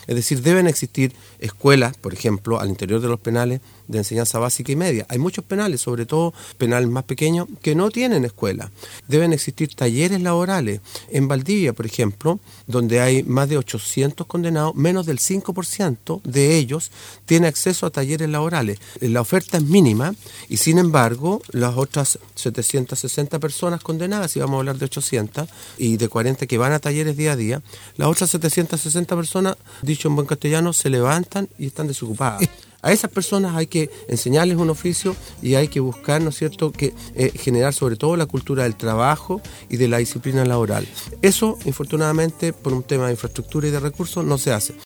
Es decir, deben existir escuelas, por ejemplo, al interior de los penales de enseñanza básica y media. Hay muchos penales, sobre todo penales más pequeños, que no tienen escuela. Deben existir talleres laborales. En Valdivia, por ejemplo, donde hay más de 800 condenados, menos del 5% de ellos tiene acceso a talleres laborales. La oferta es mínima y, sin embargo, las otras 760 personas condenadas, si vamos a hablar de 800, y de 40 que van a talleres día a día, las otras 760 personas, dicho en buen castellano, se levantan y están desocupadas. A esas personas hay que enseñarles un oficio y hay que buscar, ¿no es cierto?, que generar sobre todo la cultura del trabajo y de la disciplina laboral. Eso, infortunadamente, por un tema de infraestructura y de recursos, no se hace.